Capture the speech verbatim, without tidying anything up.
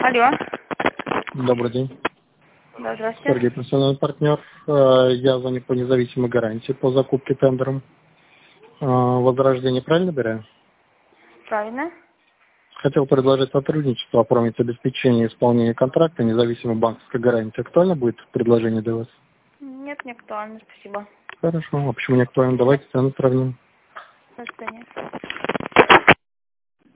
Алло. Добрый день. Да, здравствуйте. Сергей, профессиональный партнер. Э, Я звоню по независимой гарантии по закупке тендером. Э, Возрождение, правильно беру? Правильно. Хотел предложить сотрудничество, оформить обеспечение исполнения контракта независимой банковской гарантии. Актуально будет предложение для вас? Нет, не актуально, спасибо. Хорошо. А почему не актуально? Давайте цены сравним. До свидания.